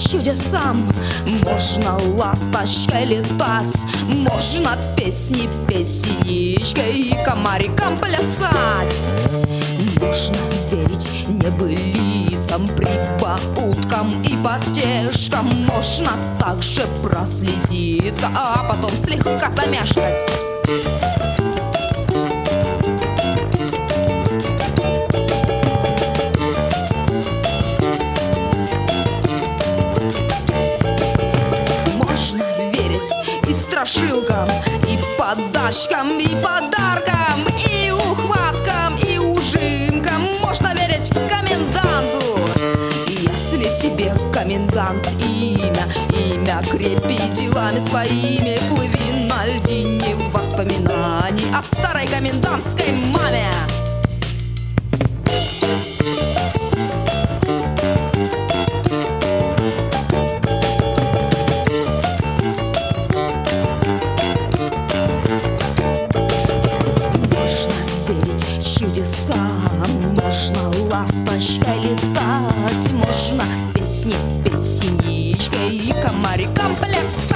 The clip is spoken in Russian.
чудесам. Можно ласточкой летать, можно песни петь синичкой и комарикам плясать. Можно верить небылицам, прибауткам и потешкам. Можно также прослезиться, а потом слегка замешкать. Можно верить и страшилкам, и подачкам, и подаркам, и ухваткам, и ужимкам. Можно верить коменданту. Если тебе комендант имя крепи делами своими. Плыви на льдине воспоминаний о старой комендантской маме. Можно ласточкой летать, можно песни петь синичкой и комарикам плясать.